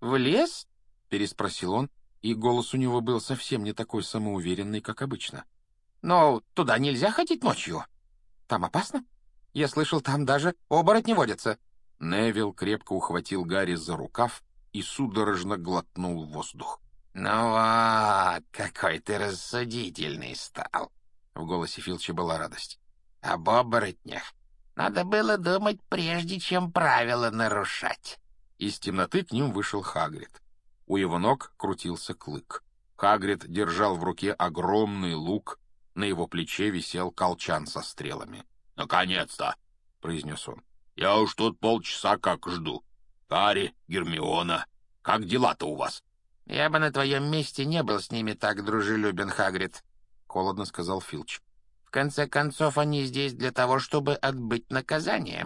«В лес?» — переспросил он, и голос у него был совсем не такой самоуверенный, как обычно. «Но туда нельзя ходить ночью. Там опасно? Я слышал, там даже оборотни водятся». Невилл крепко ухватил Гарри за рукав и судорожно глотнул воздух. «Ну вот, какой ты рассудительный стал!» В голосе Филча была радость. «Об оборотнях надо было думать, прежде чем правила нарушать». Из темноты к ним вышел Хагрид. У его ног крутился Клык. Хагрид держал в руке огромный лук, на его плече висел колчан со стрелами. «Наконец-то!» — произнес он. «Я уж тут полчаса как жду. Гарри, Гермиона, как дела-то у вас?» «Я бы на твоем месте не был с ними так дружелюбен, Хагрид», — холодно сказал Филч. «В конце концов, они здесь для того, чтобы отбыть наказание».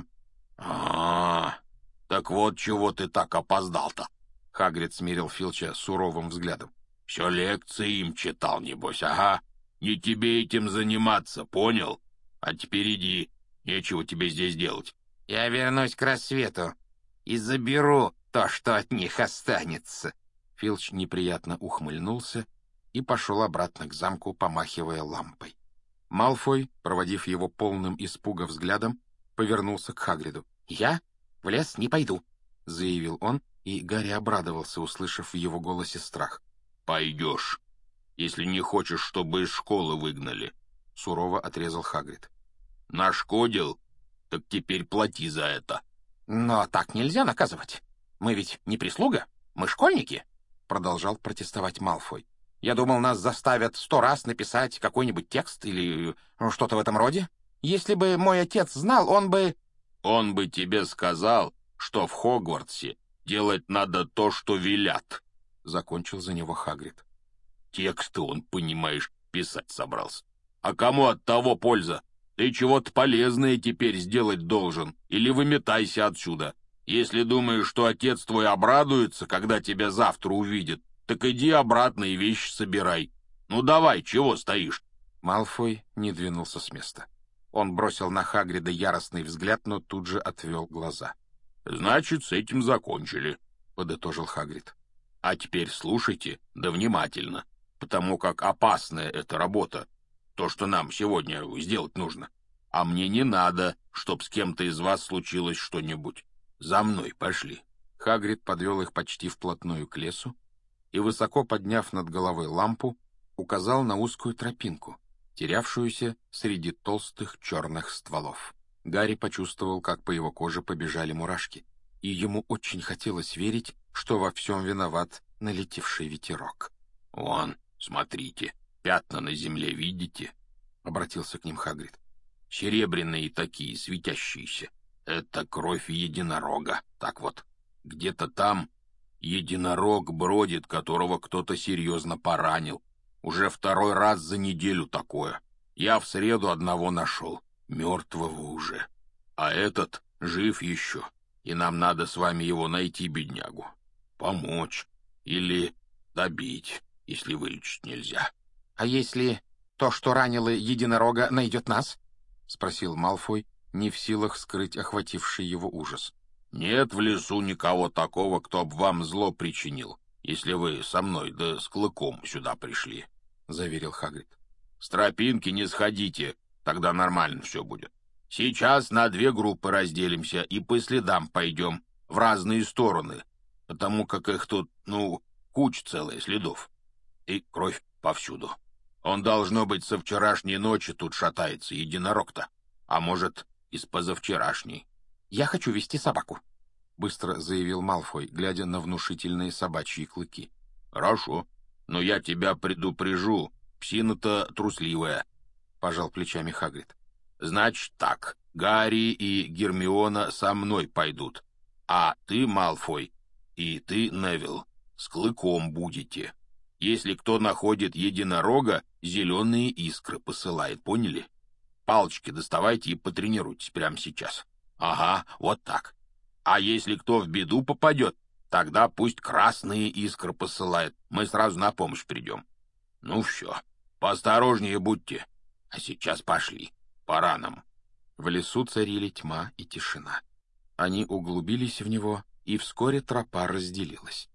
Так вот чего ты так опоздал-то?» Хагрид смирил Филча суровым взглядом. «Все лекции им читал, небось, ага. Не тебе этим заниматься, понял? А теперь иди, нечего тебе здесь делать». «Я вернусь к рассвету и заберу то, что от них останется». Филч неприятно ухмыльнулся и пошел обратно к замку, помахивая лампой. Малфой, проводив его полным испуга взглядом, повернулся к Хагриду. «Я в лес не пойду», — заявил он, и Гарри обрадовался, услышав в его голосе страх. «Пойдешь, если не хочешь, чтобы из школы выгнали», — сурово отрезал Хагрид. «Нашкодил? Так теперь плати за это». «Но так нельзя наказывать. Мы ведь не прислуга, мы школьники», — продолжал протестовать Малфой. «Я думал, нас заставят 100 раз написать какой-нибудь текст или что-то в этом роде. Если бы мой отец знал, он бы...» «Он бы тебе сказал, что в Хогвартсе делать надо то, что велят», — закончил за него Хагрид. «Тексты он, понимаешь, писать собрался. А кому от того польза? Ты чего-то полезное теперь сделать должен, или выметайся отсюда. Если думаешь, что отец твой обрадуется, когда тебя завтра увидит, так иди обратно и вещи собирай. Ну давай, чего стоишь?» Малфой не двинулся с места. Он бросил на Хагрида яростный взгляд, но тут же отвел глаза. «Значит, с этим закончили», — подытожил Хагрид. «А теперь слушайте, да внимательно, потому как опасная эта работа, то, что нам сегодня сделать нужно. А мне не надо, чтоб с кем-то из вас случилось что-нибудь. За мной пошли». Хагрид подвел их почти вплотную к лесу и, высоко подняв над головой лампу, указал на узкую тропинку, терявшуюся среди толстых черных стволов. Гарри почувствовал, как по его коже побежали мурашки, и ему очень хотелось верить, что во всем виноват налетевший ветерок. «Вон, смотрите, пятна на земле видите?» — обратился к ним Хагрид. «Серебряные такие, светящиеся. Это кровь единорога. Так вот, где-то там единорог бродит, которого кто-то серьезно поранил. Уже 2-й раз за неделю такое. Я в среду одного нашел, мертвого уже. А этот жив еще, и нам надо с вами его найти, беднягу. Помочь или добить, если вылечить нельзя». «А если то, что ранило единорога, найдет нас?» — спросил Малфой, не в силах скрыть охвативший его ужас. «Нет в лесу никого такого, кто б вам зло причинил, если вы со мной да с Клыком сюда пришли», — заверил Хагрид. «С тропинки не сходите, тогда нормально все будет. Сейчас на 2 группы разделимся и по следам пойдем в разные стороны, потому как их тут, куча целая следов. И кровь повсюду. Он, должно быть, со вчерашней ночи тут шатается, единорог-то. А может, и с позавчерашней». «Я хочу вести собаку», — быстро заявил Малфой, глядя на внушительные собачьи клыки. «Хорошо, но я тебя предупрежу, псина-то трусливая», — пожал плечами Хагрид. «Значит так, Гарри и Гермиона со мной пойдут, а ты, Малфой, и ты, Невилл, с Клыком будете. Если кто находит единорога, зеленые искры посылает, поняли? Палочки доставайте и потренируйтесь прямо сейчас. Ага, вот так. А если кто в беду попадет, тогда пусть красные искры посылает, мы сразу на помощь придем. Ну все, поосторожнее будьте. А сейчас пошли, пора нам». В лесу царили тьма и тишина. Они углубились в него, и вскоре тропа разделилась.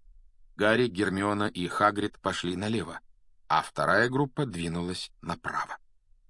Гарри, Гермиона и Хагрид пошли налево, а вторая группа двинулась направо.